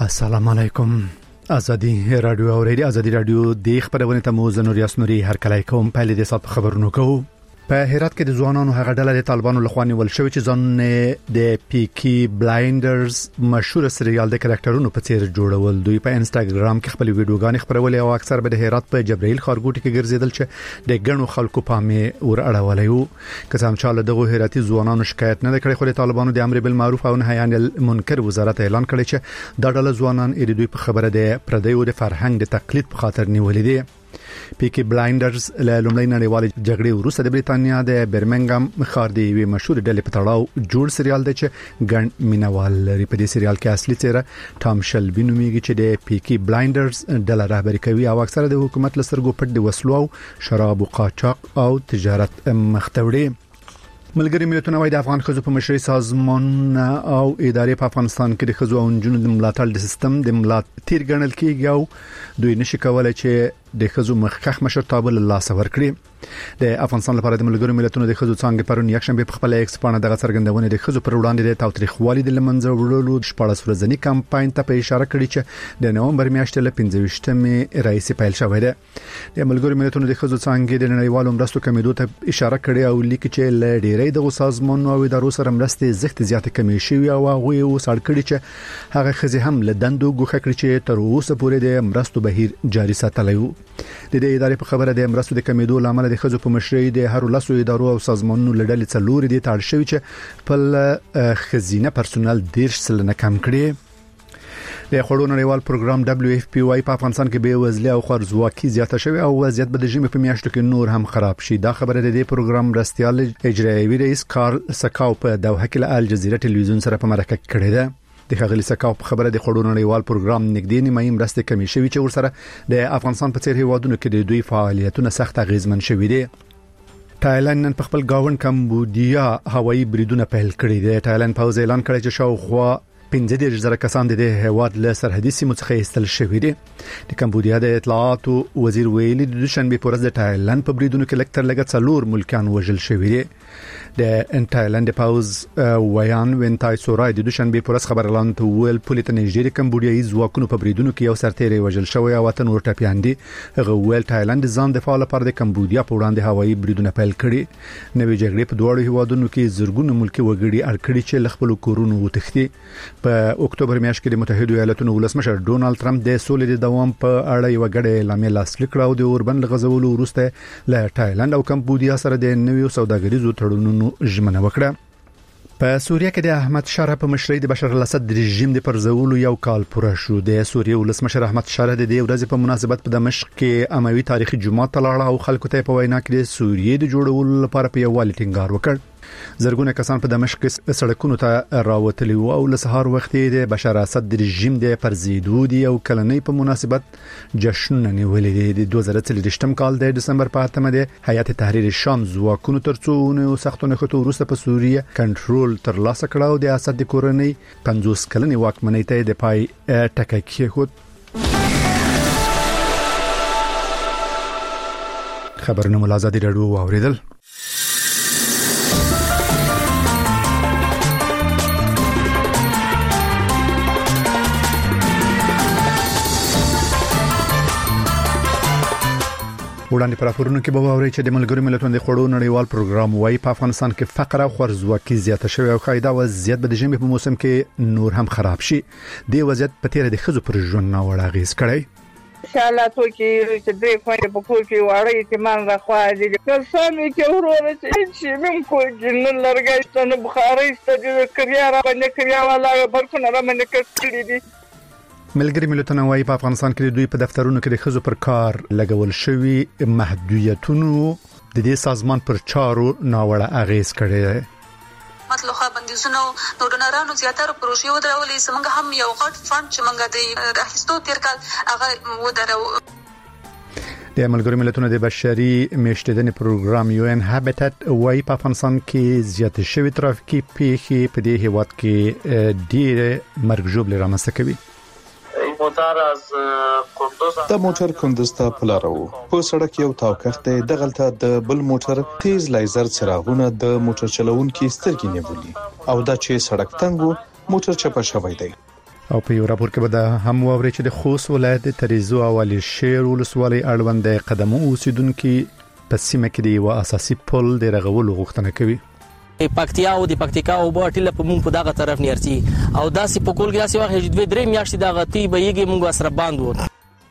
السلام علیکم. ازادي رادیو اورېدي ازادي رادیو د خبرونه ته مو زنور یاسنوري هر کله کوم په لیدې صاحب خبرونه کوو. په هرات کې د ځوانانو هغه ډله د طالبانو لخوا نیول شوې چې ځان د پیکی بلایندرز مشهور سریال د کریکټرونو په څیر جوړول. دوی په انستګرام کې خپل ویډیوګانې خپرولې او اکثر به د هرات په جبرائیل خارګوټي کې ګرځیدل چې د ګڼو خلکو پامې ور اړولې. که څنګه چې دغه هراتي ځوانانو شکایت نه کړي، خو د طالبانو د امر بالمعروف او نهي عن المنکر وزارت اعلان کړی چې دا ډله ځوانان د دوی په خبره د پردیو د فرهنګ د تقلید په خاطر نیولې دي. پیکی بلایندرز له لومړی نړیوال جګړې وروسته د بریتانیا د برمنګم ښار دی وی مشهور ډلې په تړاو جوړ سریال دی چې ګڼ مینوال لري. په دې سریال کې اصلي څیره ټام شلبي نومیږي چې د پیکی بلایندرز ډله رهبري کوي او اکثره د حکومت لسرګو پټ د وسلو او شراب او قاچاق او تجارت مختوړي. ملګری ملتونه وايي د افغان خزو په مشرۍ سازمان او ادارې په افغانستان کې د خزو او نجونو د ملاتړ د سیستم د ملاتړ تیر ګڼل کیږي او دوی نشي کولای چې د خزو مخکخ مشرتابه له لاس ورکړي. د افغانستان لپاره د ملګری ملتونو د خزو څنګه پرون یکشنبه په خپل ایکس باندې دغه څرګندونه د خزو پر وړاندې د تاوتریخوالي د لمنځه وړلو د 14 ورځنی کمپاین ته په اشاره کړې چې د نومبر میاشتې له 15مې رئیس پیل شوی دی. د ملګری ملتونو د خزو څنګه د نړیوالو مرستو کمیدو ته اشاره کړې او لیکي چې ل ډیرې د سازمانونو او ادارو سره مرستې زخت زیات کمی شوی او هغه وسړ کړي چې هغه خزي هم له دندو ګوخه کړی چې تر اوسه پورې د مرستو بهیر جاري ساتلی وو. د دې ادارې په خبره د مرستو د کمیدو لامل د خزو په مشرۍ د هر لاسو ادارو او سازمانونو لړل څلور دي تړ شوی چې خپل خزینه پرسونل 10% کم کړي. د خړو نړیوال پروګرام WFP په افغانستان کې به وزلي او خرزواکي زیاته شوی او وضعیت به د ژمي په میاشتو کې نور هم خراب شي. دا خبره د دې پروګرام مرستيال اجرایي رئیس کارل سکاو په دوحه کې له الجزیره ټلویزیون سره په مرکه کړې ده. د خغلی سکاو په خبره د خړو نړیوال پروګرام نګدي نیمه مرستې کمی شوی چې ورسره د افغانستان په څیر هیوادونو کې د دوی فعالیتونه سخت اغیزمن شوي دي. تایلند نن په خپل گاون کمبودیا هوایي بریدونه پیل کړي دي. تایلند پوز اعلان کړی چې شاوخوا 15,000 کسان د هیواد له سرحدي سیمو څخه ایستل شوي دي. د کمبودیا د اطلاعات وزیر ویلي د دوشنبه پر ورځ د تایلند په بریدونو کې لکتر لګت څلور ملکان وژل شوي دي. د تایلند پوز ویان وینتای سورای د دوشنبه پر ورځ خبر اعلان ویل پولیس نږدې کمبودیایي ځواکونو په بریدونو کې یو سرتیری وژل شوی او وطن ورته پیاندي. هغه ویل تایلند ځان دفاع لپاره د کمبودیا په وړاندې هوایي بریدونه پیل کړي. نوې جګړې په دوه هیوادونو کې زرګونه ملکی وګړي اړکړي چې خپل کورونو وتښتي. په اکتوبر میاشت کې د متحده ایالاتونو ولسمشر ډونالد ټرمپ د سولې د دوام په اړه یو غړې اعلامیه لاسلیک کړه او د اوربن غزولو وروسته له تایلند او کمبودیا سره د نویو سوداګریزو تړونونو ژمنه وکړه. په سوریه کې د احمد شاه په مشرۍ د بشار الاسد رژیم د پرځولو یو کال پوره شو. د سوریه ولسمشر احمد شاه د دې ورځې په مناسبت په دمشق کې اموي تاریخي جمعه تلاړه او خلکو ته په وینا کې د سوریه د جوړولو لپاره په یووالي ټینګار وکړ. زرګونه کسان په دمشق کې سړکونو ته راوتلي او له سهار وخت د بشار اسد رژیم د پرزیدو دی او کلنۍ په مناسبت جشن نیولې دي. د 2023 کال د دسمبر په 8مه د هیئت تحریر شام ځواکونو ترڅو سختونه خطو وروسته په سوریه کنټرول تر لاسه کړ او د اسد کورنۍ 50 کلنې واکمنۍ ته د پای ټکی کېښود. خبرونه ملازادي راډیو واوریدل. وړاندې پر افورونو کې به ووري چې د ملګری ملتونو د خړو نړیوال پروګرام وايي په افغانستان کې فقر او خرزواکي زیاته شوی او خایدا وضعیت به د ژمي په موسم کې نور هم خراب شي. د وضعیت په تیر د خزو پر ژوند نه وړ اغیز کړی. شالاتو کې چې دوی کوی په کور کې وړي ایتمان راخوا دي کسانې کې ورور چې من کوی جن لرګي ته بخاري ستدي کړیا را باندې کړیا ولا برخه را باندې کړی دي. ملګری ملتونه وايي په افغانستان کې دوی په دفترونو کې د خزو پر کار لګول شوی محدودیتونو د دې سازمان پر چارو ناوړه اغیز کړی دی. مطلب بندیزونو نو ډونرانو زیاتره پروژې ودرولې سمګه هم یو غټ فند چې منګه د راهستو تیر کال هغه ودرو. د ملګری ملتونو د بشري میشتېدنې پروګرام UN هابټات وايي په افغانستان کې زیات شوی ترافیکي پیښې په دې هیواد کې ډېر مرګ ژوبل رامنځته کوي. د موټر کندوز ته پلارو په سړک یو تاوکخته د غلطه د بل موټر تیز لیزر څراغونه د موټر چلوونکو سترګې نیولې او دا چې سړک تنګو موټر چپه شوی دی. او په یو راپور کې به د هم ووري چې د خوست ولایت تریزو او علي شیر ولسوالۍ اړوند قدمو اوسیدونکو په سیمه کې د یو اساسي پل د رغولو غوښتنه کوي. پکتیا او د پکتیکا او باټیله په مونږ په دغه طرف نيرسي او داسې په کول کې داسې وخت چې 2-3 میاشتې دغه تی به یګي مونږ سره باندې وو.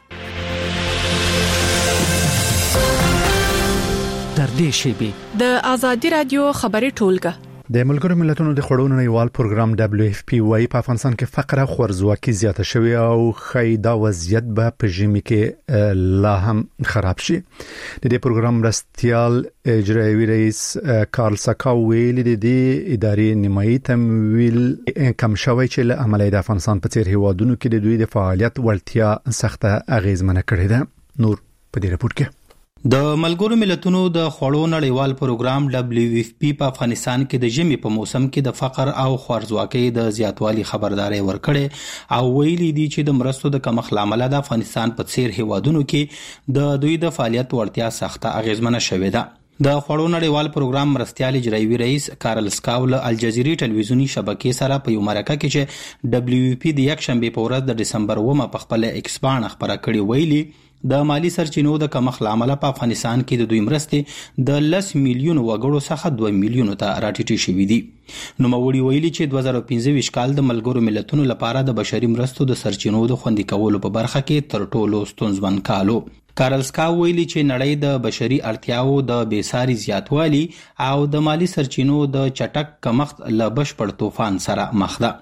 تر دې شی د آزادي رادیو خبري ټولګه د ملګرو ملتونو د خړونو نړیوال پروګرام WFP وايي په افغانستان کې فقر او خوارزواکي زیاته شوې او خیدا وضعیت به په ژمي کې لا هم خراب شي. د دې پروګرام مرستيال اجرایي رئیس کارل ساکاو ویلي د دې ادارې نیمایي تمویل کم شوی چې له عملي د افغانستان په څیر هیوادونو کې د دوی د فعالیت ولټیا سخته اغیزمنه کړې ده. نور په دې راپور کې د ملګرو ملتونو د خوړو نړیوال پروګرام WFP په افغانستان کې د ژمي په موسم کې د فقر او خوارزواکۍ د زیاتوالي خبرداري ورکړې او ویلي دي چې د مرستو د کمښت لامل د افغانستان په څیر هیوادونو کې د دوی د فعالیت ورتیا سخته اغیزمنه شوې ده. د خوړو نړیوال پروګرام مرستيال اجرایي رئیس کارل سکاو له الجزیرې ټلویزیونی شبکې سره په یو مرکه کې چې WFP د یک شنبه په ورځ د دسمبر 9 په خپل ایکس باندې خبره کړې ویلي د مالی سرچینو د کمښت لامل په افغانستان کې د دوی مرستې د 10 میلیون وګړو څخه 2 میلیون ته راټیټې شوې دي. نو موري ویلي چې 2015 کال د ملګرو ملتونو لپاره د بشري مرستو د سرچینو د خوندي کولو په برخه کې تر ټولو ستونزمن کالو. کارل سکاو ویلي چې نړۍ د بشري اړتیاو د بیساري زیاتوالي او د مالی سرچینو د چټک کمښت له بشپړ طوفان سره مخ ده.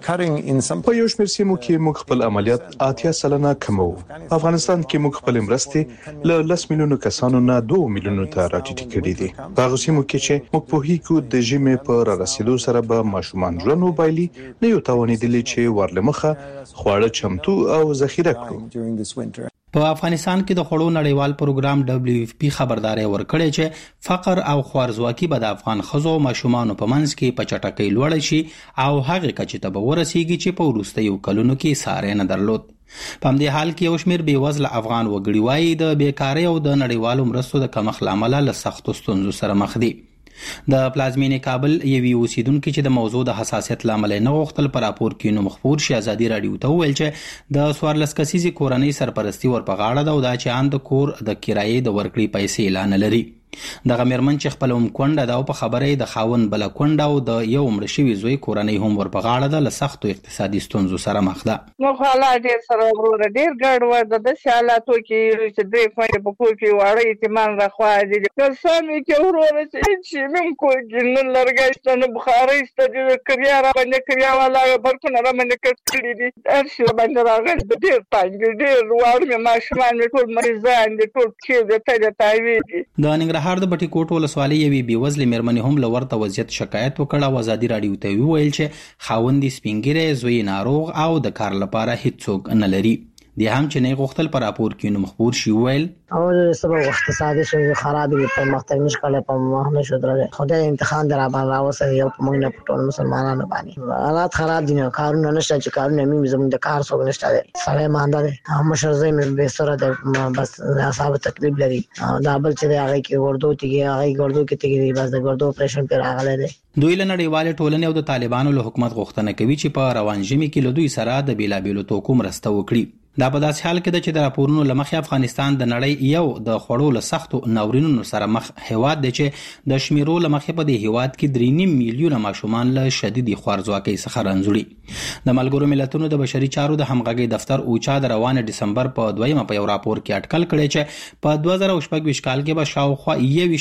په یو شمېر سیمو کې موږ خپل عملیات 80% کمو. افغانستان کې موږ خپل مرستې له 10 میلیونو کسانو نه 2 میلیونو ته راټیټې کړې دي. په هغه سیمو کې چې موږ په هیڅ د ژمي په رسیدو سره به ماشومان ژوند وبایلي نه یو توانیدلی چې ورلمخه خواړه چمتو او ذخیره کړو. په افغانستان کې د خوړو نړیوال پروګرام WFP خبرداري ورکړې چې فقر او خوارزواکي به د افغان ښځو او ماشومانو په منځ کې په چټکۍ لوړ شي او هغه کچې ته به ورسیږي چې په وروستیو کلونو کې ساری نه درلود. په همدې حال کې یو شمېر بېوزله افغان وګړي وایي د بیکارۍ او د نړیوالو مرستو د کمښت لامل له سختو ستونزو سره مخ دي. د پلازمینې کابل یوې اوسیدونکو چې د موضوع د حساسیت لامل نه غوښتل پر راپور کې نو مخبور شي آزادي رادیو ته ویل چې د 14 کسیزي کورنۍ سرپرستی ورپغاړه ده او دا چې اند کور د کرایې د ورکړې پیسې اعلان لري. دغه مېرمن چې خپل کونډه ده او په خبرې د خاون بل کونډه او د یو مړ شوی زوی کورنۍ هم ورپغاړه ده له سختو اقتصادي ستونزو سره مخ ده. نو حالات ډېر سره ورور ډېر ګډ و د حالاتو کې چې دوی کومه په کور کې واړی ایتمان راخوا دي کسانو کې ورور چې من کوی نن لرګایستانه بخاري ستدي کړیا را باندې کړیا والا برکونه را باندې کړی دي ارشي باندې راغلی ډېر تانګ ډېر وړ مې ماشومان مې ټول مریضان دي ټول کې د تاوی دي. د ننګرهار د بټي کوټ ولسوالۍ یوې بېوزلې مېرمنې هم له ورته وضعیت شکایت وکړ او آزادي راډیو ته وویل چې خاوند یې سپین ږیری زوی ناروغ او د کار لپاره هیڅوک نه لري. دی هم چې نه غوښتل پر راپور کې نو مخبور شي ویل او سبب اقتصادي شوی خراب دي په مختلف نشکله په مهنه شو درته خدای امتحان در باندې راوسه یو په موږ نه پټول مسلمانانو باندې حالات خراب دي نو کارونه نشته چې کارونه مې زموږ د کار څو نشته سړی مانده دي هم شرزې مې به سره د بس حساب تکلیف لري دا بل چې هغه کې ورډو تیږي هغه ورډو کې تیږي بس د ورډو اپریشن پر راغله دي. دوی له نړیوال ټولنې او د طالبانو له حکومت غوښتنه کوي چې په روان ژمي کې له دوی سره د بیلابیلو توکو مرسته وکړي. دا په داسې حال کې ده چې د راپورونو له مخې افغانستان د نړۍ یو د خوړو له سختو ناورینونو سره مخ هیواد دی چې د شمیرو له مخې په دې هیواد کې 3.5 میلیونه ماشومان له شدیدي خوارزواکۍ څخه رنځوري. د ملګرو ملتونو د بشري چارو د همغږۍ دفتر اوچا د روان دسمبر په 2 په یو راپور کې اټکل کړی چې په 2024 کال کې به شاوخوا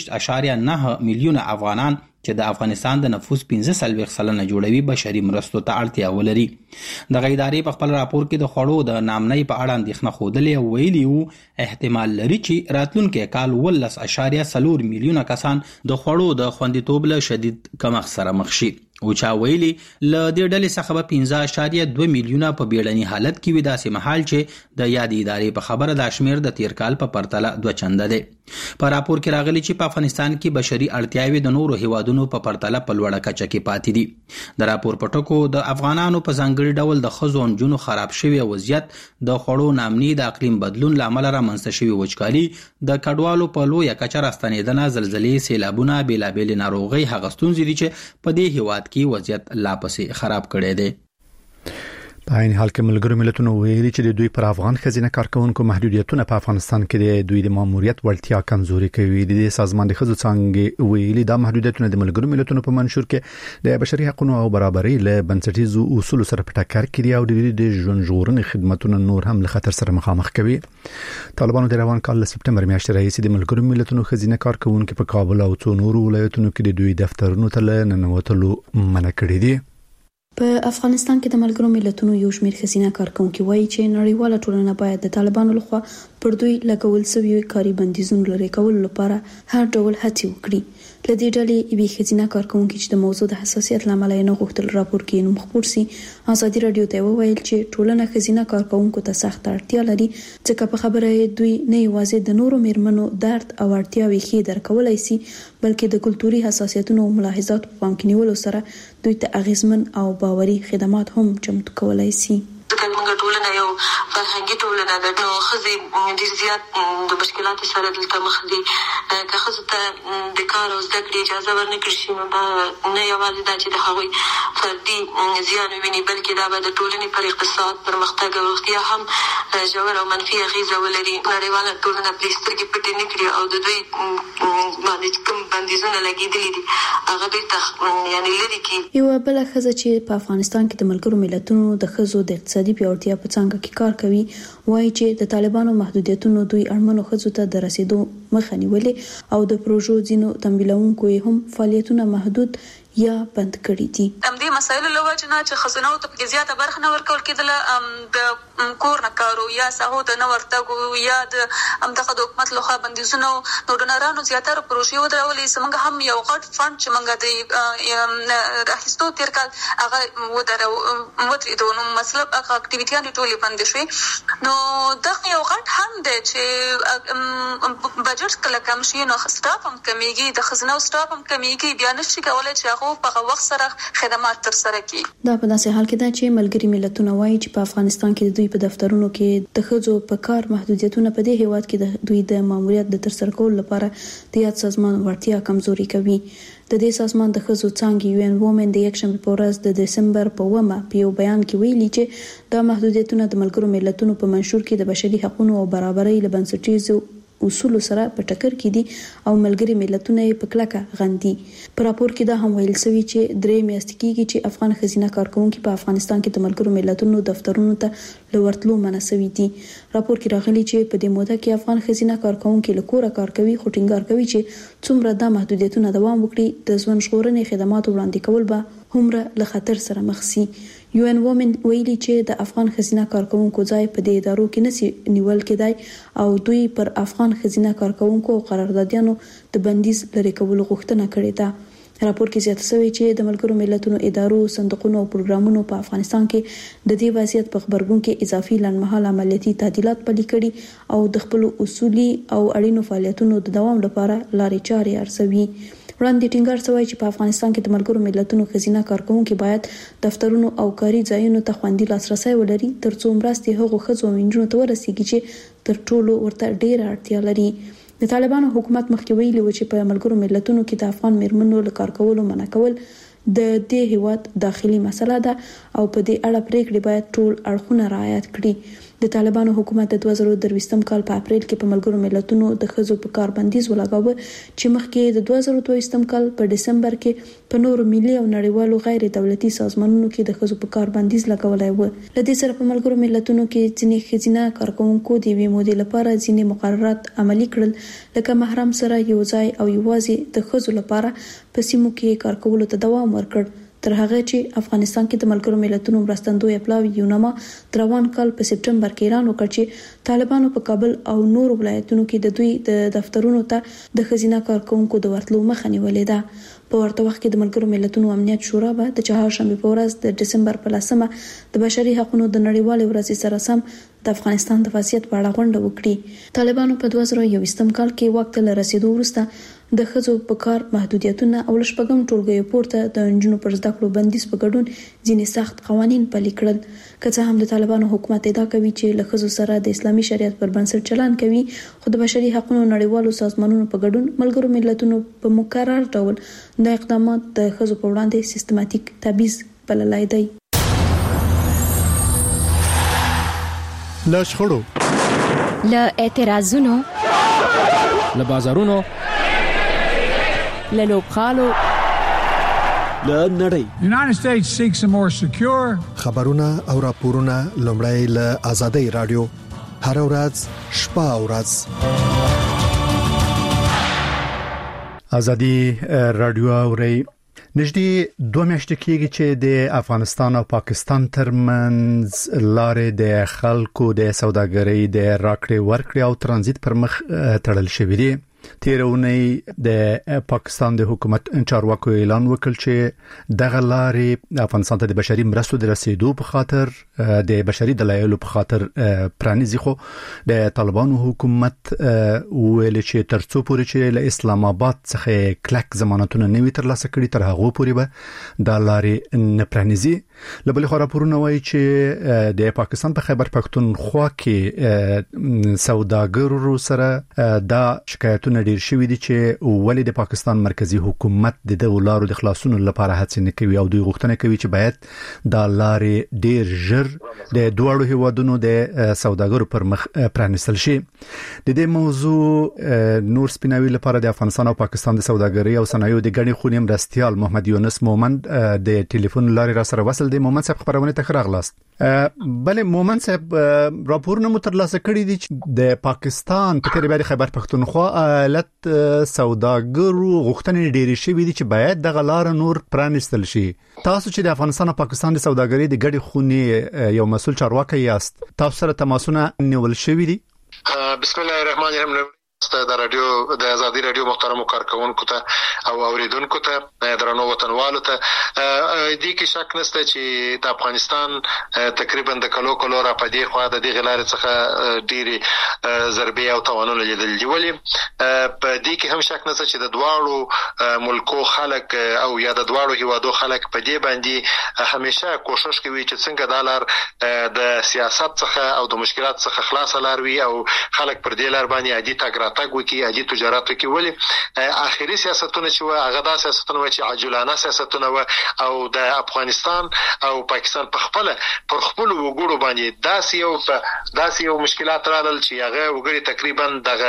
21.9 میلیونه افغانان چې د افغانستان د نفوس 15% جوړوي بشري مرستو ته اړتیا ولري. د غیداري په خپل راپور کې د خوړو د نامنۍ په اړه اندېښنه ښودلې او ویلي وو احتمال لري چې راتلونکي کال 19.4 میلیونه کسان د خوړو د خوندیتوب له شدید کمښت سره مخ شي. او چا ویلي له دې ډلې څخه به 15.2 میلیونه په بیړني حالت کې وي داسې مهال چې د یاد ادارې په خبره د شمیر د تیر کال په پرتله 2 چنده دی. په راپور کې راغلي چې په افغانستان کې بشري اړتیاوې د نورو هیوادونو په پرتله په لوړه کچه کې پاتې دي. د راپور په ټکو د افغانانو په ځانګړي ډول د ښځو او نجونو خراب شوی وضعیت د خوړو نامني د اقلیم بدلون لامل رامنځته شوی وچکالي د کډوالو په لویه کچه راستنېدنه زلزلې سیلابونه بیلابېلې ناروغۍ هغه ستونزې دي چې په دې هیواد کې وضعیت لا پسې خراب کړی دی. په عین حال کې ملګرو ملتونو ویلي چې د دوی پر افغان خزینه کارکونکو محدودیتونه په افغانستان کې د دوی د ماموریت وړتیا کمزوري کوي. د سازمان د خزو څنګه ویلي دا محدودیتونه د ملګرو ملتونو په منشور کې د بشري حقوقو او برابرۍ له بنسټیزو اصولو سره په ټکر کې دي او د دوی د ژوند ژغورنې خدماتونه نور هم له خطر سره مخامخ کوي. طالبانو د روان کال سپټمبر میاشتې راهیسې د ملګرو ملتونو خزینه کارکونکو په کابل او څو نورو ولایتونو کې د دوی دفترونو ته ننوتلو منع کړی دي. په افغانستان کې د ملګرو ملتونو یو شمېر خزینه کارکونکو وایي چې نړیواله ټولنه باید د طالبانو لخوا پر دوی لګول شوی کاري بندیزونو لري کول لپاره هر ډول هڅې وکړي. لدې ډلې یوې خزینه کارکونکو چې د موضوع د حساسیت لامل نه غوښتل راپور کې نوم خپور سي ازادي رادیو ته وویل چې ټولنه خزینه کارکونکو ته سخت اړتیا لري ځکه په خبره دوی نه یوازې د نورو میرمنو درد او اړتیاوې ښه درکولای شي بلکې د کلتوري حساسیتونو او ملاحظات په پام کې نیولو سره دوی ته اغیزمن او باوري خدمات هم چمتو کولای شي. ځکه موږ ټولنه یو فرهنګي ټولنه ده نو ښځې ډېر زیات د مشکلاتو سره دلته مخ دي. که ښځو ته د کار او زده کړې اجازه ورنکړل شي نو دا نه یوازې دا چې د هغوی فردي زیان وویني بلکې دا به د ټولنې پر اقتصاد پرمختګ او روغتیا هم ژور او منفي اغیزه ولري. نړیواله ټولنه پرې سترګې پټې نه کړي او د دوی باندې کوم بندیزونه لګېدلي دي هغه بېرته یعنې لرې کړي. یوه بله ښځه چې په افغانستان کې د ملګرو ملتونو د ښځو د اقتصادي پیاوړتیا په څانګه کې کار کوي وایي چې د طالبانو محدودیتونو دوی اړمنو ښځو ته د رسیدو مخه نیولې او د پروژو ځینو تمویلونکو هم فعالیتونه محدود یا بند کړی دي. همدې مسایلو له وجې نه چې ښځینو ته پکې زیاته برخه نه ورکول کېدله د کور نه کارو یا سهو ته نه ورتګو یا د همدغه د حکومت لخوا بندیزونو نو ډونرانو زیاتره پروژې ودرولې. زموږ هم یو غټ فنډ چې موږ د راخیستو تېر کال هغه ودرېدو نو مطلب هغه اکټیویټیانې ټولې بندې شوې. نو دغه یو غټ هم دی چې بجټ کله کم شي نو سټاف هم کمیږي د ښځینو سټاف هم کمیږي بیا نشي کولی چې په وخت سره خدمات تر سره کړي. دا په داسې حال کې ده چې ملګري ملتونه وایي چې په افغانستان کې د دوی په دفترونو کې د ښځو په کار محدودیتونه په دې هیواد کې د دوی د ماموریت د ترسره کولو لپاره د یاد سازمان وړتیا کمزوري کوي. د دې سازمان د ښځو څانګې UN Women د یکشنبه په ورځ د دسمبر په 1 په یو بیان کې ویلي چې دا محدودیتونه د ملګرو ملتونو په منشور کې د بشري حقوقو او برابرۍ له بنسټیزو اصول سره په ټکر کې دي او ملګري ملتونه یې په کلکه غندي. په راپور کې دا هم ویل شوی چې 3 میاشتې کېږي چې افغان خزینه کارکونکو په افغانستان کې د ملګرو ملتونو دفترونو ته لورتلو منع شوی دي. راپور کې راغلي چې په دې موده کې افغان خزینه کارکونکو له کوره کار کوي خو ټینګار کوي چې څومره د محدودیتونو دوام وکړي د ژوند ژغورنې خدمات وړاندې کول به همره له خطر سره مخ شي. UN Women ویلي چې د افغان خزینه کارکونکو ځای په دې ادارو کې نسی نیول کېدای او دوی پر افغان خزینه کارکونکو او قراردادیانو د بندیز لري کولو غوښتنه کړې ده. راپور کې زیاته شوی چې د ملګرو ملتونو ادارو صندوقونو او پروګرامونو په افغانستان کې د دې وضعیت په خبرګون کې اضافي لنډمهاله عملیاتي تعدیلات پلي کړي او د خپل اصولي او اړینو فعالیتونو د دوام لپاره لارې چارې ارزوي. وړاندې ټینګار شوی چې په افغانستان کې د ملګرو ملتونو خزینه کارکونکو باید دفترونو او کاري ځایونو ته خوندي لاسرسي ولري ترڅو مرستې هغو ښځو او نجونو ته ورسیږي چې تر ټولو ورته ډېره اړتیا لري. د طالبانو حکومت مخکې ویلي و چې په ملګرو ملتونو کې د افغان میرمنو له کار کولو منع کول د دې هیواد داخلي مسله ده او په دې اړه پریکړې باید ټول اړخونه رعایت کړي. د طالبانو حکومت د 2023 کال په اپریل کې په ملګرو ملتونو د ښځو په کار بندیز ولګاوه چې مخکې د 2022 کال په دسمبر کې په نورو ملي او نړیوالو غیر دولتي سازمانونو کې د ښځو په کار بندیز لګولای و. لدې سره په ملګرو ملتونو کې ځینې خزینه کارکونکو د وی مودې لپاره ځینې مقررات عملي کړل لکه محرم سره یو ځای او یوازې د ښځو لپاره په سیمو کې کار کولو ته دوام ورکړ. تر هغه چې افغانستان کې د ملګرو ملتونو مرستندوی پلاوی یونما روان کال په سپټمبر کې اعلان وکړ چې طالبانو په کابل او نور ولایتونو کې د دوی د دفترونو ته د خزینه کارکونکو د ورتلو مخه نیولې ده. په ورته وخت کې د ملګرو ملتونو امنیت شورا به د چهارشنبه په ورځ د دسمبر په 10 د بشري حقوقو د نړیوالې ورځې سره سم د افغانستان د وضعیت په اړه غونډه وکړي. طالبانو په 2021 کال کې وخت له رسیدو وروسته د ښځو په کار محدودیتونه او لشپږم ټولګیو پورته د نجونو پر زده کړو بندیز په ګډون ځینې سخت قوانین پلي کړل. که څه هم د طالبانو حکومت ادعا کوي چې له ښځو سره د اسلامي شریعت پر بنسټ چلند کوي خو د بشري حقوقو نړیوالو سازمانونو په ګډون ملګرو ملتونو په مکرر ډول د اقدامات د ښځو په وړاندې سیستماتیک تبعیض بللای دی. له شخړو، له اعتراضونو، له بازارونو، له لوبغالو، له نړۍ. United States seeks a more secure. خبرونه او راپورونه لومړی له آزادۍ رادیو هر ورځ شپه او ورځ. آزادي رادیو اوري نږدې 2 میاشتې کېږي چې د افغانستان او پاکستان ترمنځ لارې د خلکو د سوداګرۍ د راکړې ورکړې او ترانزیت پر مخ تړل شوې دي. تیرونی د پاکستان د حکومت چارواکو اعلان وکړ چې دغه لارې افغانستان ته د بشري مرستو د رسیدو په خاطر د بشري دلایلو په خاطر پرانیزي، خو د طالبانو حکومت ویل چې ترڅو پورې چې له اسلام آباد څخه کلک ضمانتونه نوي ترلاسه کړي تر هغه پورې به د لارې نه پرانیزي. لبل خو راپورونه وایي چې د پاکستان په خیبر پختونخوا کې سوداګرو سره دا شکایتونه ډیر شوې دي چې ولې د پاکستان مرکزی حکومت د دغه لارو د خلاصونو لپاره هڅه نه کوي او دوی غوښتنه کوي چې باید د لارې ډیر ژر د دوړو هیوادونو د سوداګرو پر مخ پرانیستل شي. د دې موضوع نور سپیناوي لپاره د افغانستان او پاکستان د سوداګرۍ او صنایعو د غړي خونی مرستيال محمد یونس مومند د ټلیفون لارې را سره وصل دی. مومند صاحب خبرونه ته راغلاست. بله مومند صاحب راپورونه مترلاسه کړي دي چې د پاکستان په تیری باندې خیبر پختونخوا ایالت سوداګرو غوښتنې ډېرې شوې دي چې باید دغه لار نور پرانیستل شي. تاسو چې د افغانستان او پاکستان د سوداګرۍ د غړي خونی یو مسؤل چارواکي یاست، تاسو سره تماسونه نیول شوې دي؟ بسم الله الرحمن الرحیم. د رادیو د آزادي رادیو محترم کارکونکو ته او اوریدونکو ته درنو وطنوالو ته دې کې شک نشته چې د افغانستان تقریبا د کلو را پدې خو د دې غلار څخه ډېری ضربې او توانونه لیدل دي. ولی په دې کې هم شک نشته چې د دواړو ملکو خلک او یا د دواړو هیوادو خلک په دې باندې همیشه کوشش کوي چې څنګه د لار د سیاست څخه او د مشکلات څخه خلاص لار وي او خلک پر دې لار باندې عادي تګ راتګ وکړي، عادي تجارت وکړي. ولی اخري سیاستونه چې هغه د سیاستونه چې عاجلانه سیاستونه و او د افغانستان او پاکستان په خپل وګړو باندې داسې یو مشکلات رالل چې هغه وګړي تقریبا دغه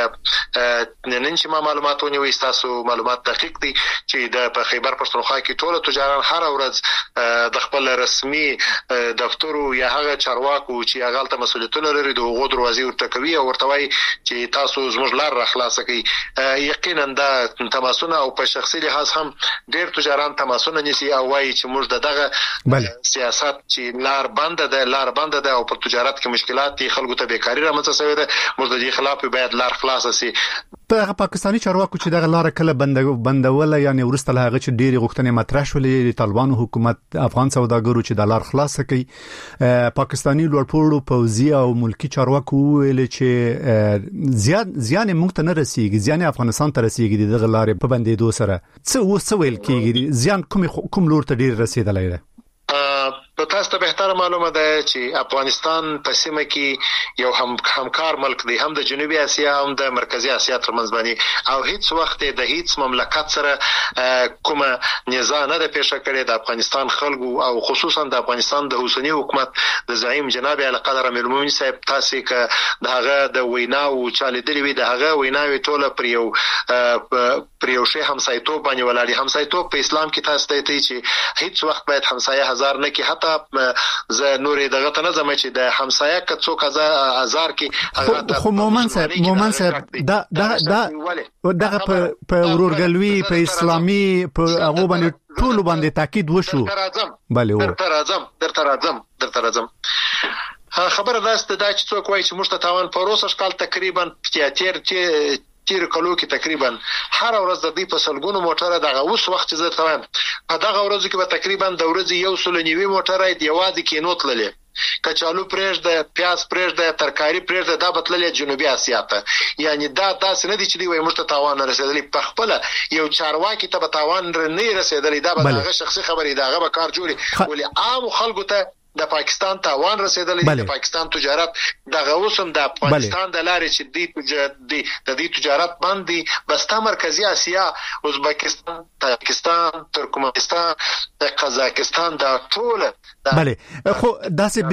نن چې ما معلومات ونیوي، تاسو معلومات دقیق دي چې د په خیبر پختونخوا کې ټول تجاران هر ورځ د خپل رسمي دفترو یا هغه چارواکو چې هغه ته مسؤلیتونه لري د هغو دروازې ورته کوي او ورته وایي چې تاسو زموږ لار را خلاص کړئ. یقینا دا تماسونه او په شخصي لحاظ هم ډېر تجاران تماسونه نيسي او وایي چې موږ دغه سیاست چې لار بند ده او په تجارت کې مشکلات دي، خلکو ته بیکاری رامنځته شوې ده، موږ د دې خلاف باید لار خلاص شي. په پاکستاني چارواکو چې دغه لار کله بندول یعنی ورسته هغه چې ډېری غوښتنې مطرح شولې د طالبانو حکومت افغان سوداګرو چې د لار خلاص کړي، پاکستاني لوړپوړو پوځي او ملکی چارواکو ویل چې زیان موږ ته نه رسیږي، زیان افغانستان ته رسیږي دغه لارې په بندېدو سره. څه ویل کېږي زیان کوم لور ته ډېر رسیدلی دی؟ په تاسو ته به معلومه ده چې افغانستان په سیمه کې یو همکار ملک دی، هم د جنوبي اسیا هم د مرکزی اسیا ترمنځ باندې، او هیڅ وخت د هیڅ مملکت سره کومه نزاع نه ده پیښه کړې. د افغانستان خلکو او خصوصا د افغانستان د حسیني حکومت د زعیم جناب اعلی قدر امیرالمومنین صاحب تاسو ک دغه د ویناو چالیدلې وي، دغه ویناوي ټوله پر یو شی همسایتوب باندې ولاړی. همسایتوب په اسلام کې تاسو ته دی چې هیڅ وخت باید همسایه هزار نه کې، حتی ز نورې دغه ته نه زمه چې د همسایه ک څوک هزار کې هغه خو مومن صاحب دغه په ورورګلوي په اسلامي په هغه باندې ټول باندې تاکید وشو. بله درته راځم خبره داسته دا چې څوک وایي چې موږ ته تاوان په روسه شکل تقریبا تیر کلو کې تقریبا هر ورځ د دې په سلګونو موټر دغه اوس وخت چې زه ته وایم په دغه ورځ کې به تقریبا د ورځې 190 موټر دی یوازې کې نوت للې کچالو پرېږده، پیاز پرېږده، ترکاری پرېږده، دا بتللې جنوبي اسیا ته. یعنی دا تاسو نه دي چې دی وای موږ ته تاوان رسیدلی، په خپل یو چارواکي ته به تاوان نه رسیدلی، دا به هغه شخصي خبرې دا هغه به کار جوړي، ولې عام خلکو ته د پاکستان تاوان رسیدلی د پاکستان تجارت دغه اوسم د افغانستان د لارې چې د دې تجارت باندې بستا مرکزی اسیا، ازبکستان، تاجکستان، ترکمنستان، قزاقستان د ټول بله خو داسې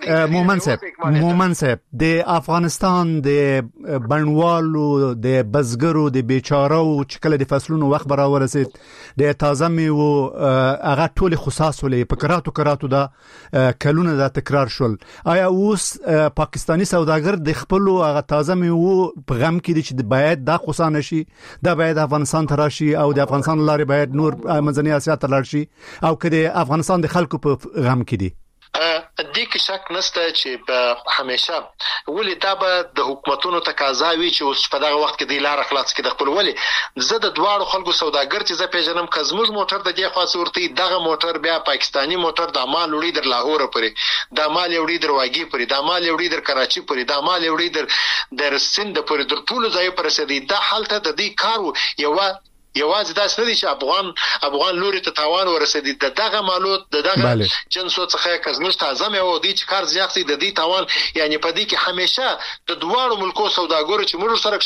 بریخي مومن صاحب د افغانستان د بڼوالو د بزګرو د بیچارو چې کله د فصلونو وخت راورسید د تازه میوه هغه ټول خصاص ولې په کراتو دا کلونه دا تکرار شول. آیا اوس پاکستانی سوداګر د خپل هغه تازه میوه په غم کې دي چې باید دا خصانه شي، دا باید افغانستان ته راشي او د افغانستان لارې باید نور منځنۍ اسیا ته لاړ شي، او که د افغانستان د خلکو په غم کې دي؟ دې کې شک نشته چې په همیشه ولې دا به د حکومتونو تقاضا وي چې اوس په دغه وخت کې د لار خلاص کې د خپل ولې زه د دواړو خلکو سوداګر چې زه پیژنم که زموږ موټر د دې خوا صورتي دغه موټر بیا پاکستانی موټر د مال وړي در لاهور پورې، د مال وړي در واګي پورې، د مال وړي در کراچي پورې، د مال وړي در سند پورې، در ټول ځای پر رسیدي. دا حالت د دې کارو یوازې دا څه دي چې افغان لوري ته تاوان ورسېدي د دغه مالوت د دغه جنسو څخه کزمش تازه مې و دي چې کار زیات سي د دې تاوان، یعنی په دې کې همیشه د دوړو ملکو سوداګرو چې موږ سره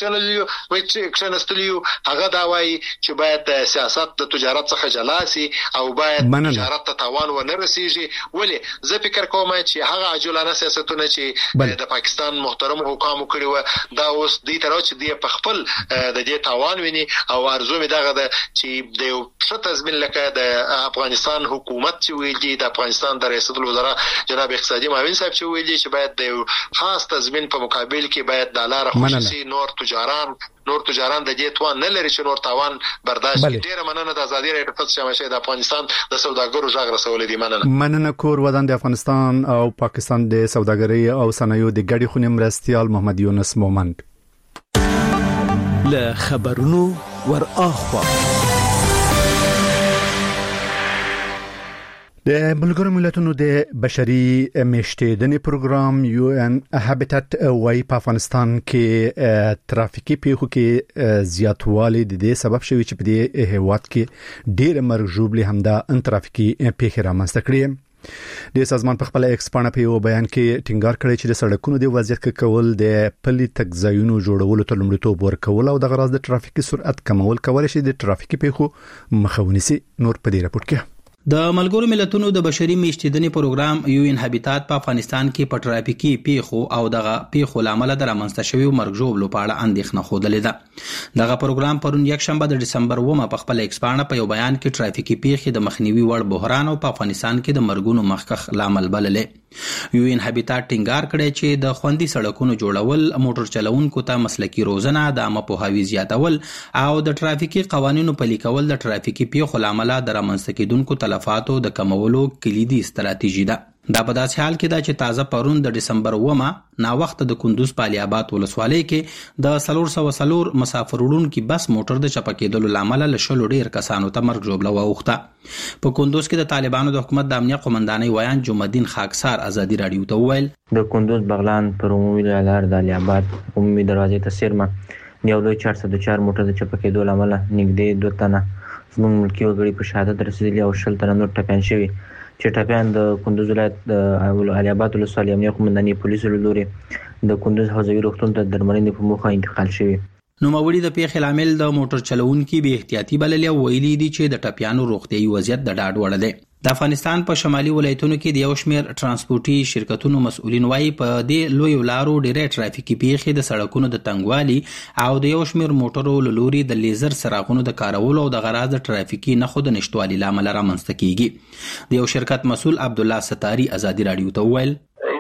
کښنستلیو هغه دا وایي چې باید سیاست د تجارت څخه جلا سي او باید تجارت ته تاوان ونه رسیږي. ولې زه فکر کوم چې هغه عاجلانه سیاستونه چې د پاکستان محترم حکام کړی و دا اوس دې تر چې دی په خپل د دې تاوان ویني او ارزو مې دغه د چې د یو ښه تضمین لکه د افغانستان حکومت چې ویل دي د افغانستان د رئیس الوزرا جناب اقتصادي معاون صاحب چې ویل دي چې باید د یو خاص تضمین په مقابل کې باید د لار خصوصي نور تجاران د دې توان نه لري چې نور تاوان برداشت کړي. ډیره مننه د ازادي راډیو په شمشه د افغانستان د سوداګرو ژغ رسول دي. مننه کور ودان د افغانستان او پاکستان د سوداګرۍ او صنایعو د ګډي خونې مرستيال محمد یونس مومند له خبرونو ور اخوا. د ملګرو ملتونو د بشري میشتېدنې پروګرام UN هابټټ وايي په افغانستان کې ترافیکي پیښو کې زیاتوالی د دې سبب شوی چې په دې هیواد کې ډېر مرګ ژوبلي همدا ان ترافیکي پیښې رامنځته کړي. د سازمان په خپل ایکس پاڼه په یو بیان کې ټینګار کړی چې د سړکونو د وضعیت کول د پلي تګ ځایونو جوړولو ته لومړیتوب ورکول او د غراض د ترافیکي سرعت کمول کولای شي د ترافیکي پیښو مخه ونیسي. نور په دې راپور کې د ملګرو ملتونو د بشري میشتېدنې پروګرام UN هابټټ په افغانستان کې په ترافیکي پیښو او دغه پیښو لامل د رامنځته شوی مرګ ژوبلو په اړه اندېښنه خوده ده. دغه پروګرام پرون یک شنبه د دسمبر 9 په خپل ایکس پاڼه په یو بیان کې ترافیکي پیښې د مخنیوي وړ بحران او په افغانستان کې د مرګونو مخکخ لامل بللې. UN هابټټ ټینګار کړی چې د خوندي سړکونو جوړول، موټر چلوونکو ته مسلکي روزنه، د عامه پوهاوي زیاتول او د ترافیکي قوانینو پلي کول د ترافیکي پیښو لامل د رامنځته کېدونکو تلفاتو د کمولو کلیدي ستراتیژي ده. دا په داسې حال کې ده چې تازه پرون د دسمبر 9 نا وخت د کندوز په علي آباد ولسوالۍ کې د 404 مسافر وړونکي بس موټر د چپه کېدلو لامل له شلو ډیر کسانو ته مرګ ژوبله واوښته. په کندوز کې د طالبانو د حکومت د امنیت قومندانۍ ویان جمعالدین خاکسار ازادي راډیو ته وویل د کندوز بغلان پر عمومي لار د علي آباد عمومي دروازې ته سیرمه یو لوی 404 موټر د چپه کېدو لامل نږدې 2 تنه زموږ ملکي وګړي په شهادت رسیدلي او 10 تنه نور ټپیان شوي چې ټپیان د کندوز ولایت د علي آباد ولسوالۍ امنیت قومندانۍ پولیسو له لوري د کندوز حوزوي روغتون ته درملنې په موخه انتقال شوي. نوموړي د پیښې لامل د موټر چلوونکي بې احتیاطي بللې او ویلي دي چې د ټپیانو روغتیايي وضعیت د ډاډ وړ دی. د افغانستان په شمالي ولایتونو کې د یو شمېر ترانسپورتي شرکتونو مسؤلین وایي په دې لوی لارو ډېرې ترافیکي پیښې د سړکونو د تنګوالي او د یو شمېر موټرو له لوري د لیزر څراغونو د کارولو او د غراض د ترافیکي نښو د نشتوالي لامل رامنځته کیږي. د یو شرکت مسؤل عبدالله ستاري ازادي راډیو ته وویل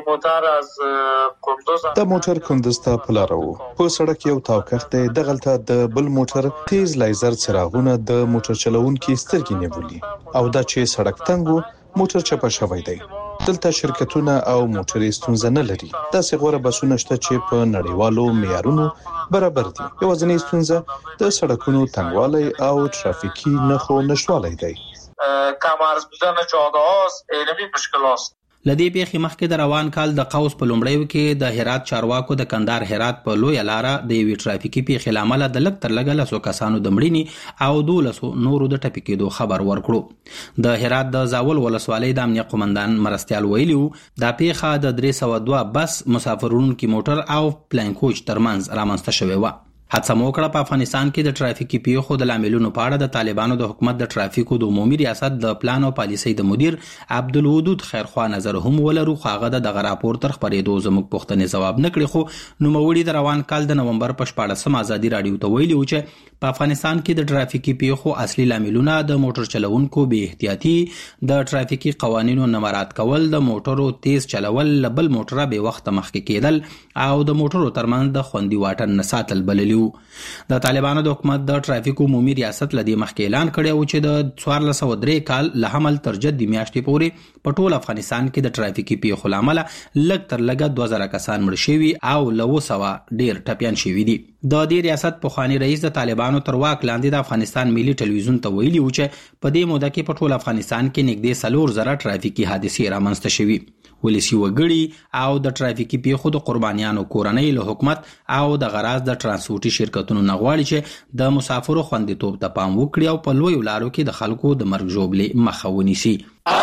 د موټر کندوز ته پلارو په سړک یو تاوکخته د غلطه د بل موټر تیز لیزر څراغونه د موټر چلوونکي سترګې نیولي او دا چې سړک تنګو موټر چپه شوی دی. دلته شرکتونه او موټرې ستونزه نه لري. داسې غوره بسونه شته چې په نړیوالو معیارونو برابر دي. یوازینۍ ستونزه د سړکونو تنګوالی او ترافیکي نښو نشتوالی دی. کم ارز بودن جاده هاست، علمی مشکل هاست. لدې پیښې مخکې د روان کال د قوس په لومړیو کې د هرات چارواکو د کندهار هرات په لوی لاره د یوې ټرافیکي پیښې لامل د لږ تر لږه 100 کسانو د مړینې او 12 نورو د ټپي کېدو خبر ورکړو. د هرات د زاول ولسوالۍ د امنیه قومندان مرستیال ویلي وو دا پیښه د 302 بس مسافرونکو موټر او پلان کوچ ترمنځ رامنځته شوې و. حادثه موکړه په افغانستان کې د ټرافیکي پیښو د لاملونو په اړه د طالبانو د حکومت د ټرافیکو د عمومي ریاست د پلان او پالیسۍ د مدیر عبدالودود خیرخوا نظر هم ولرو. خو هغه د راپور تر خبرېدو زموږ پوښتنې ځواب نه کړي. خو نوموړي د روان کال د نومبر په 14 ازادي راډیو ته ویلي و چې په افغانستان کې د ټرافیکي پیښو اصلي لاملونه د موټر چلوونکو بې احتیاطي، د ټرافیکي قوانینو نه مراعات کول، د موټرو تیز چلول، بل موټر به وخت مخکې کېدل او د موټرو ترمنځ د خوندي واټن نه ساتل بللی. د طالبانو د حکومت د ټرافیکو عمومي ریاست لدی مخکې اعلان کړی و چې د 1403 کال له حمل تر جدي میاشتې پورې په ټول افغانستان کې د ټرافیکي پیښو لامل لږ تر لږه 2000 کسان مړ شوي او له 200 ډیر ټپیان شوي دي. د دې ریاست پخوانی رئیس د طالبانو تر واک لاندې د افغانستان ملي ټلویزیون ته ویلي و چې په دې موده کې په ټول افغانستان کې نږدې 4000 ټرافیکي حادثې رامنځته شوي. ولسی وګړي او د ټرافیکي پیښو د قربانیانو کورنۍ له حکومت او د غراض د ترانسپورتي شرکتونو نغواړي چې د مسافرو خوندیتوب ته پام وکړي او په لوی لارو کې د خلکو د مرګ ژوبلې مخه ونیسي.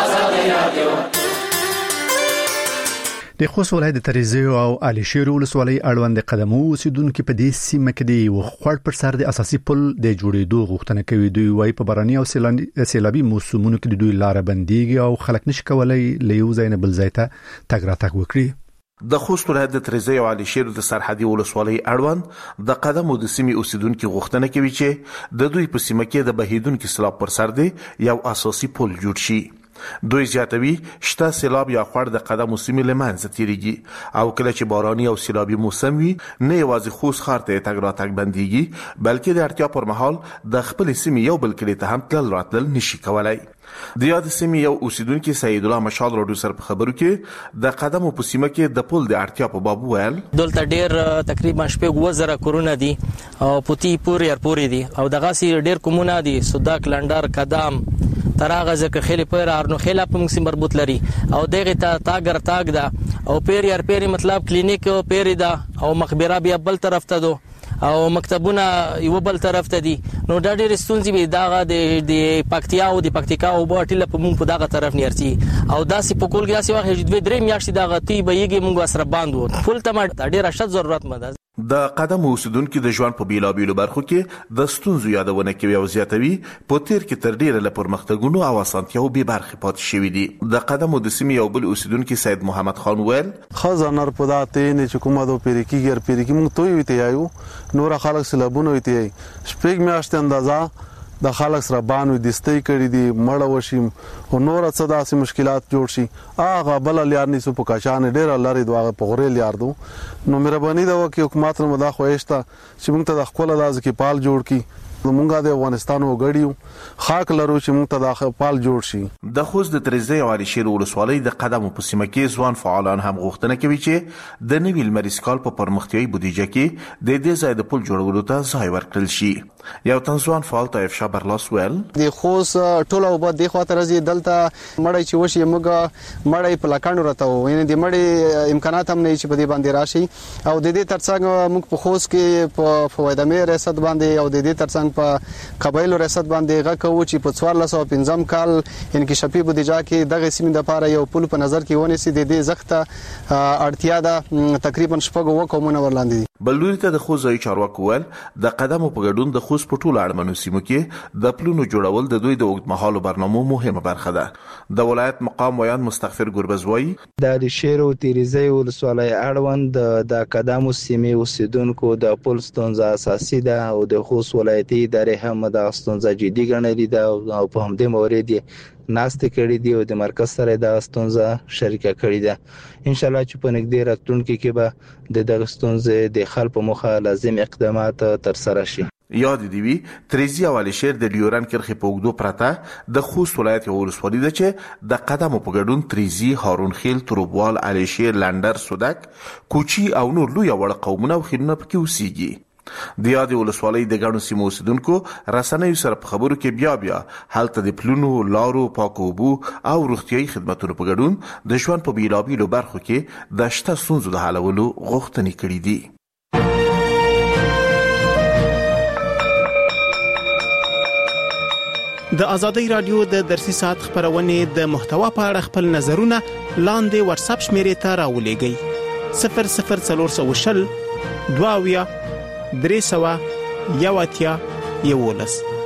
د خوست ولایت د تریزیو او علي شیر ولسوالۍ اړوند قدمو اوسیدونکو په دې سیمه کې د وخوړ پر سر د اساسي پل د جوړېدو غوښتنه کوي. دوی وايي په باراني او سیلابي موسمونو کې د دوی لار بنديږي او خلک نشي کولای له یو ځای نه بل ځای ته تګ راتګ وکړي. د خوست ولایت د تریزیو او علي شیر د سرحدي ولسوالۍ اړوند د قدمو د سیمې اوسیدونکو غوښتنه کوي چې د دوی په سیمه کې د بهیدونکو سیلاب پر سر دی یو اساسي پل جوړ شي. دوی زیاتوي شته سیلاب یا خوړ د قدمو سیمې لمنځه تیریږي او کله چې باراني او سیلابي موسم وي نه یوازې خوست ښار ته تګ راتګ بنديږي بلکې د اړتیا پر مهال د خپل سیمې یو بل کلی ته هم تلل راتلل نشي کولای. د یاد سیمې یو اوسیدونکو سید الله مشال راډیو سره په خبرو کې د قدمو په سیمه کې د پل د اړتیا په باب ویل دلته ډیر تقریبا 1000 کورونه دي او پوتی پورې دي او دغه سي ډیر کومونه دي سوداک لندر قدم تراغه ځکه خېل پر ارنو خېل په موږ سي مربوط لري او دغه تاګ دا او پیر مطلب کلینیک پیر دا او مخبره بیا بل طرف ته دو او مکتبونه یو بل طرف ته دي. نو دا ډېر ستونزې به داغه د پکتیکا او بوټیل په مونږ په دغه طرف نیرتي او داسې په کول کې داسې واخې دوی درې میاشتې دغه تی به یګي مونږ سره باندو فل ته ډېر اشد ضرورت مده. د قدم اوسیدونکو د ژوند په بیلابیلو برخو کې د ستونزو یادونه کوي او زیاتوي په تیر کې تر ډیره له پرمختګونو او اسانتیاو به برخه پاتې شوې دي. د قدم د سیمې یو بل اوسیدونکو سید محمد خان ویل خزانر پداته نه چې کومه د پیریکی مونږ توي ویته یو نور خلک سلابونه ویته شپږ میاشتې اندازه د خلک سره باندې دستي کړی دي مړ وشي او نور څه داسې مشکلات جوړ شي هغه بل لیار نسو په کاشان ډیر لاري دغه په غوړې لیار دو. نو مهرباني دا وکي حکومت نو دا خوښتا چې موږ ته د خپل لاز کې پال جوړ کی موږ د افغانستان وګړیو خاک لرو چې موږ ته د خپل جوړ شي. د خوست د تریزیو او علي شیر ولسوالۍ د قدمو په سیمه کې ځوان فعالان هم غوښتنه کوي چې د نوي لمریز کال په پرمختیايي بودیجه کې د دې ځای د پل جوړولو ته ځای ورکړل شي. یو تنځوان فعال طیف شاه برلاس ویل د خوست ټول او بد د خاطر راځي دلته مړی چې وشي موږ مړی په لکانو راته ویني د مړی امکانات هم نه چې په دې باندې راشي او د دې ترڅنګ موږ په خوست کې په فوایدمه ریاست باندې او د دې ترڅنګ په قبایلو ریاست باندې غوښو چې په 1415 کال انکشافي بودیجه کې دغه سیمې د لپاره یو پل په نظر کې ونیسي د دې زخته اړتیا ده تقریبا شپږ وکومونه ورلاندې. بلوري ته د خوست ځای چارواکو ول د قدمو په ګډون د خوست په ټولو اړمنو سیمو کې د پلونو جوړول د دوی د اوږدمهالو برنامو مهمه برخه ده. د ولایت مقام ویان مستغفر ګربز وایي د شیر او تیریزی ولسوالۍ اړوند د قدمو سیمې اوسیدونکو د پل ستونزه اساسي ده او د خوست ولایتي ادارې هم د ستونزه جدي ګڼلې ده او په همدې مورید ناست کړي دي او د مرکز سره د ستونزه شریکه کړي ده. ان شاء الله چې په نږدې راتلونکي کې به د دغه ستونزې د حل په موخه لازم اقدامات تر سره شي. یاد دی وی تریزی او علي شیر د لیوران کرخي په وګدو پرته د خوست ولایت یو ولسوالۍ ده چې د قدمو په ګډون تریزی هارون خیل تروبوال علي شیر لندر سودک کوچی او نور لوی وړ قومونه او خیلونه پکې اوسېږي. د یاد ولسوالۍ د ګڼو سیمو اوسیدونکو رسنیو سره په خبرو کې بیا هلته د پلونو، لارو، پاکو اوبو او روغتیايي خدماتو په ګډون د ژوند په بیلابیلو برخو کې د شته ستونزو د حلولو غوښتنې کړې دي. د آزادۍ رادیو د درسي ساعت خبرونه د محتوا په اړه خپل نظرونه لاندې واتس اپ شمیرې ته راولېږئ 00420 22 311